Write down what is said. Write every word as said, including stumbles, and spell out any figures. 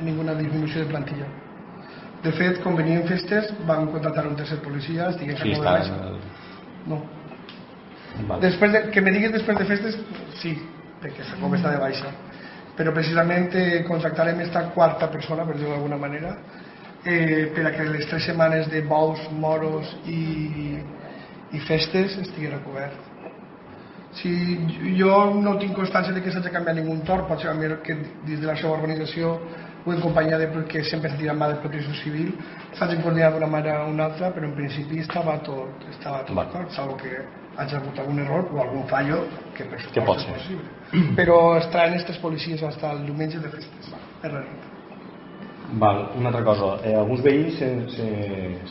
ninguna disminució de plantilla. De fet, quan venien festes van contractar un tercer policia, estigués a cobrar baixa. No. Després de, que me diguis després de festes, sí, perquè Jacob està de baixa. Però precisament eh, contractarem esta quarta persona, per dir-ho d'alguna manera, eh, per a que les tres setmanes de bous, moros i, i festes estiguin a cobert. Si jo no tinc constància de que s'hagi canviat ningú torn, pot ser que dins de la seva organització o en companyia de que sempre s'ha tirat mà de protecció civil s'hagin coordinat d'una manera o una altra, però en principi estava tot estava tot d'acord, salvo que hagi hagut algun error o algun fallo que per supost és possible, però estaran aquestes policies fins al diumenge de festes. Val. Val, una altra cosa, eh, alguns veïns se, se,